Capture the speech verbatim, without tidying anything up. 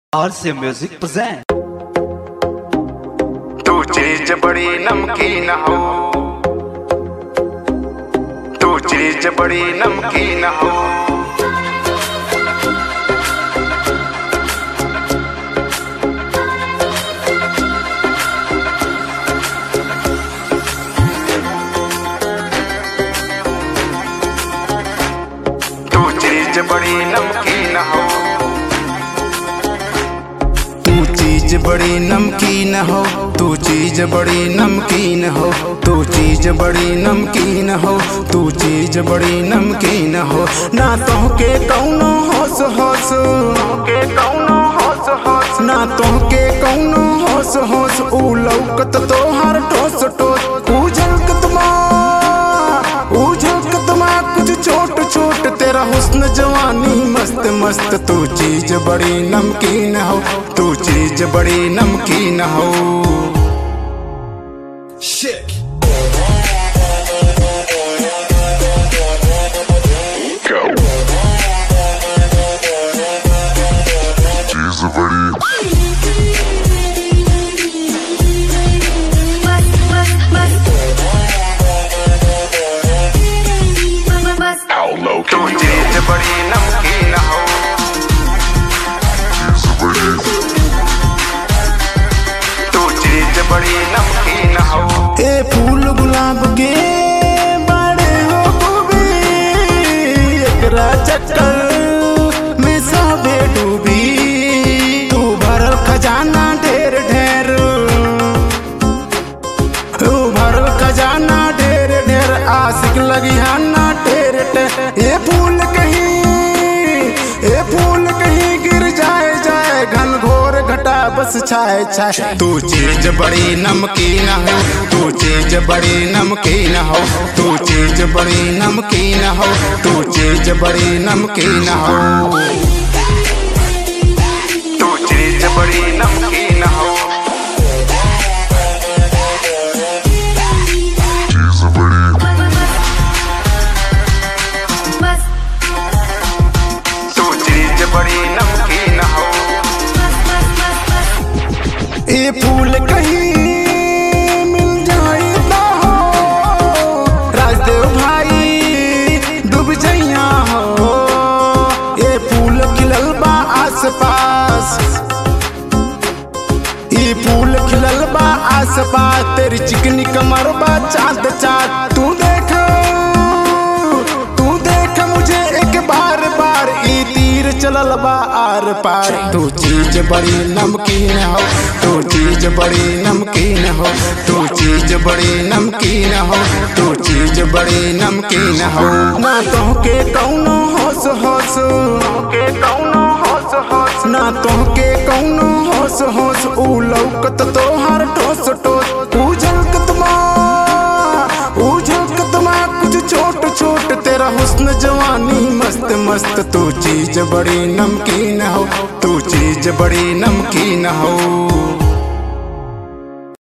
आर से music present. तू चीज बड़ी नमकीन हो, तू चीज बड़ी नमकीन हो। तू चीज बड़ी नमकीन हो, तू चीज बड़ी नमकीन हो, तू चीज बड़ी नमकीन हो, तू चीज बड़ी नमकीन हो, तू चीज बड़ी नमकीन हो। ना तोहके कौनो होश होश के कौनो होश होश ना तोहके कौनो होश होश ऊ लौकत तोहर ठोस ठोस ऊ झलकत मा ऊ झलकत मा कुछ छोट छोट तेरा हुस्न जवानी मस्त मस्त। तू चीज बड़ी नमकीन हो, तू चीज बड़ी नमकीन हो। Shit. Go. चीज बड़ी How low तू चीज बड़ी नमकीन हो, चीज बड़ी तू चीज बड़ी नमकीन हो। ए फूल गुलाब के बड़े हो खूबी, एकरा चक्कर में सबे डूबी। तू भरल खजाना ढेर ढेर, तू भरल खजाना ढेर ढेर आशिक लगी हाना ढेर ढेर। ये फूल कहीं ये फूल कहीं गिर जाए जाए घन घोर घटा बस छाए छाए। तू चीज बड़ी नमकीन हो, तू चीज बड़ी नमकीन हो, तू चीज बड़ी नमकीन हो, तू चीज बड़ी नमकीन हो। तू चीज बड़ी नमकीन हो, चीज बड़ी तू चीज बड़ी नमकीन हो। ये फूल कहीं मिल जाए ना हो, राजदेव भाई डूब जइया हो। ये फूल खिलल बा आस पास, ये फूल खिलल बा आस पास। तेरी चिकनी कमर बा चाँद चाँद। तू देख तू देख मुझे एक बार बार ई तीर चलल बा आर पार। तू चीज बड़ी नमकीन हो, तू चीज बड़ी नमकीन हो, तू चीज बड़ी नमकीन हो, तू चीज बड़ी नमकीन हो। ना तोहके कौनो होश होश के कौनो होश होश ना तोहके कौनो होश होश ऊ लौकत तोहर ठोस ठोस ऊ झलकत मा ऊ झलकत मा कुछ छोट छोट तेरा हुस्न जवानी मस्त मस्त। तू चीज बड़ी नमकीन हो, तू चीज बड़ी नमकीन हो।